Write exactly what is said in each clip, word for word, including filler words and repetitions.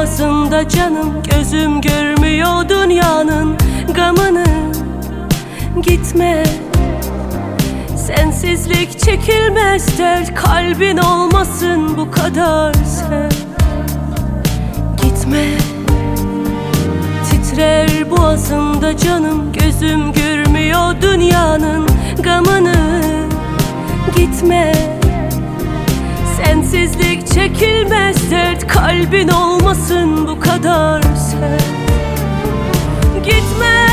boğazımda canım, gözüm görmüyor dünyanın gamını. Gitme, sensizlik çekilmez dert, kalbin olmasın bu kadar sen. Gitme, titrer boğazımda canım, gözüm görmüyor dünyanın gamını. Gitme, sensizlik çekilmez dert, kalbin olmasın bu kadar sen. Gitme,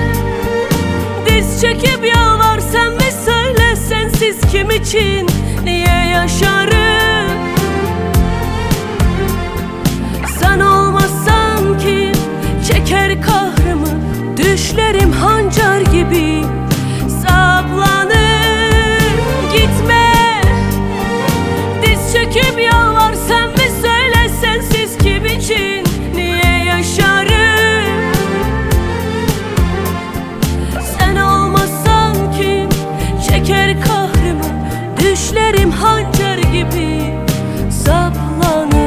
diz çekip yalvarsam ve söyle, sensiz kim için niye yaşarım? Sen olmazsan kim çeker kahrımı, düşlerim hançer gibi saplanır. Gitme, diz çekip yalvarsam ve söyle, sensiz kim için niye yaşarım? Sen olmazsan kim çeker kahrımı, düşlerim hançer gibi saplanır.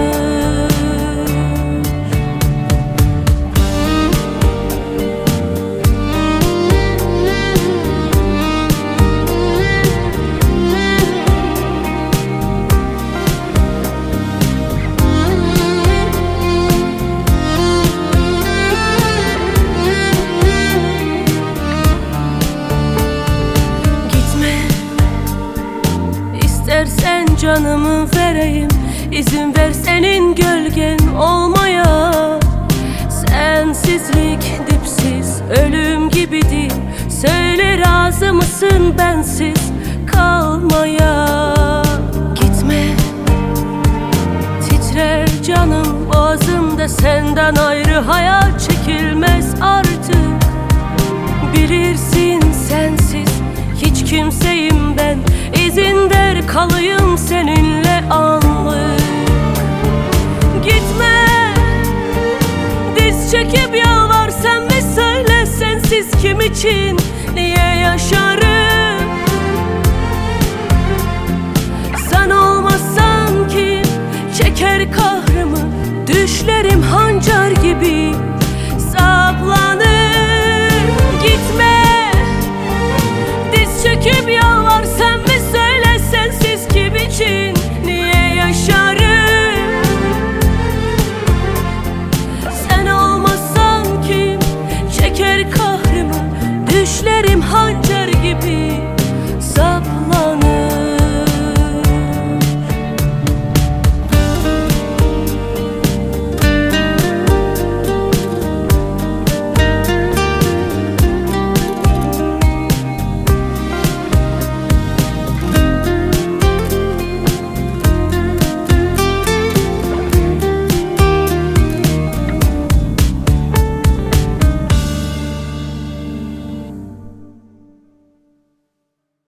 İstersen canımı vereyim, izin ver senin gölgen olmaya. Sensizlik dipsiz ölüm gibidir, söyle razı mısın bensiz kalmaya? Gitme, titrer canım boğazımda, senden ayrı hayat çekilmez artık. Bilirsin sensiz hiç kimseyim ben, İzin ver kalayım seninle anlık. Gitme, diz çekip yalvarsam ve söyle, sensiz kim için niye yaşarım? Sen olmazsan kim çeker kahrımı, düşlerim hançer gibi